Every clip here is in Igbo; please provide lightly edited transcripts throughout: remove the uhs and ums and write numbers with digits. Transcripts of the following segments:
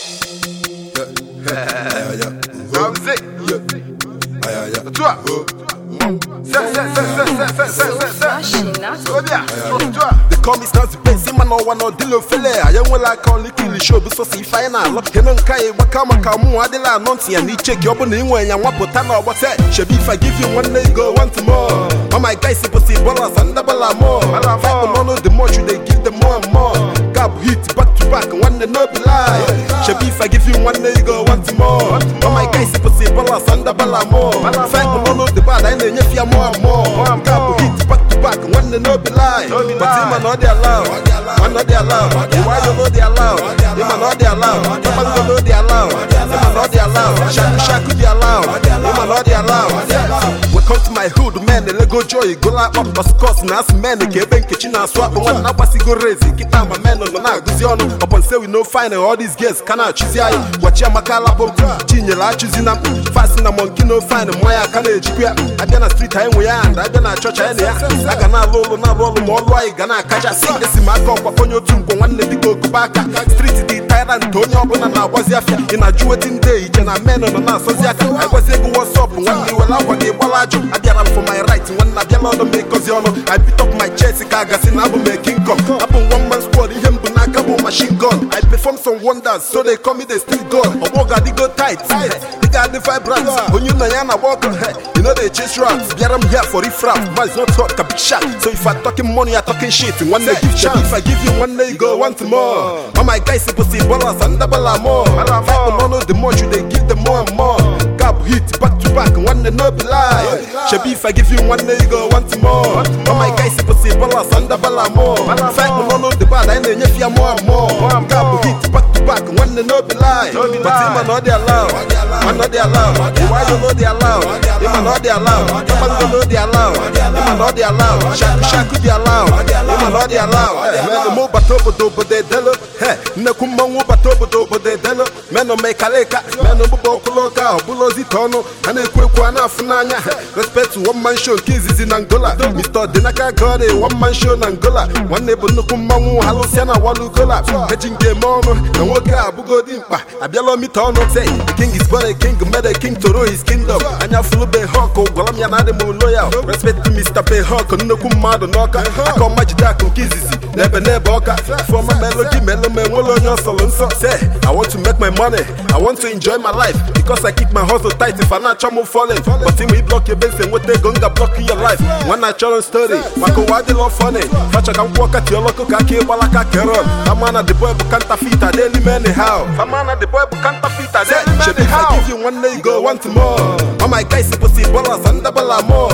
They call me Snazzy Bass, man, no one no deal fele. I am well like on the show, but so see final. Kenon Kai, Wakama Kamu, Adela, Nonsi, and he check your money when you want Potana. What's that? Should be if I give you one day, go one more. Oh my guys, it's possible, and double more. The more you they give them more and more. Gab hit back to back, one and no be lie. Should be if I give you one day, go one more. Oh my guys, it's possible, and double more. The bad, I know you more and more. Gab hit back to back, one and no be lie. But him and all they allow, one not they allow. Why you know they allow? Him and all they allow. Him and all they allow. Him and all they allow. Shaku they allow. Him and all they allow. We come to my hood, man, the Lego joy, go like up, but course, and ask men, the Keben kitchen and swap, but one now was go raise, get out my man on the night, Guziano, upon say we no finding all these girls, can I choose ya? Watch your Macala Bob, Chinela choosing them, fasten a monkey, no find them, why I can't educate. I done a street time we are, and I done a church, I cannot roll, not roll more, why gonna catch a sing this in my cup upon your tomb, one let it go back. Street the tyrant, Tony, and I was in a Jewett day, and I man on the Nasosiaka. I was able to what's up, one day when I was a I get up for my right, when I get on the make cause I beat up my chest, I got in Abu making come. Up on one man's squad, him Bunakabo machine gun. I perform some wonders, so they call me the still gun. I walk at the go tight, they got the 5 brands. When you know I walk, you know they chase rats. Get them here for the frap, but it's not talk a big shot. So if I talking money, I talking shit. One day give chance, if I give you one day, go want more. All my guys supposed to ballers and double more. The more you they give them more and more. Gab hit back to back, one day no be lie. Shabi if I give you one day, go want more. All my guys supposed to ballers and double more. Fight no the bad, I know you more and more. Gab hit back to back, one day no be lie. But him and all they allow, and all they allow. Why you know they allow? Him and all they allow. Him and all they allow. Him and all they allow. Shaku they allow. Him and all they allow. Man the mo batobo do but they delo. Hey, ne kumangu batobo do but they delo. Man no make aleka, man no bubo kuloka, bulozi tono. Ane kwekwa na funanya. Respect to one man show kids in Angola. Mr. Dinaka got a one man show in Angola. One neighbor no kumangu halosiana walukola. Hedging game on, and woka bugo dimpa. Abialo mitono say the king is born a king, made a king to rule his kingdom. And ya full be hawk, Gualamia Nadimu loyal. Respect to Mr. Payhawk, no kumado knocker. I call Majida Kunkizi, never boka. For my melody, melome, wolo your salon so say. I want to make my money, I want to enjoy my life. Because I keep my hustle tight if I not chamo falling. But him we block your base and what they gonna block your life. One natural story, Mako Wadi love funny. Facha can walk at your local kaki walaka keron. Amana the boy Bukanta Fita, daily man how. Amana the boy Bukanta Fita, daily man how. I give you one day, go want more. All my guys supposed to ballers and double more.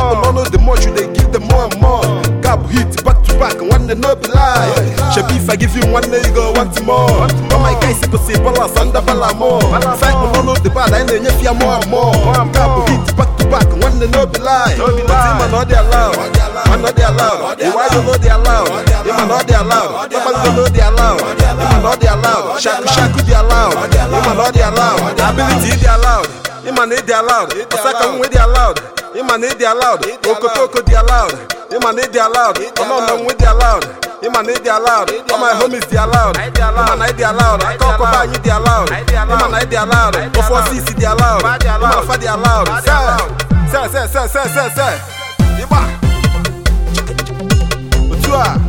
The more you they give them more and more. Gab hit back to back, one day no be lie. Shabi if I give you one day, go want more. All my guys supposed to ballers and double more. Fight the bad, I know you more and more. Gab hit back to back, one day no be lie. But him and all they allow, and all they allow. Why you know they allow? Him and all they allow. Him and all they allow. Him and all they allow. Shaku they allow. Him and all they allow. Ability they allowed. Him and they allowed. Osaka with they allowed. Him and they allowed. Okotoko they allowed. Him and they allowed. Onono with they allowed. Him and they allowed. All my homies they allowed. Him and they allowed. Kokoba they allowed. Him and they allowed. Before CC they allowed. Him and Fa they allowed. Say. Iba. Utua.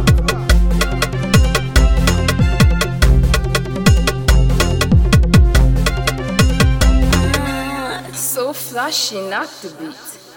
So flashy, not the beat.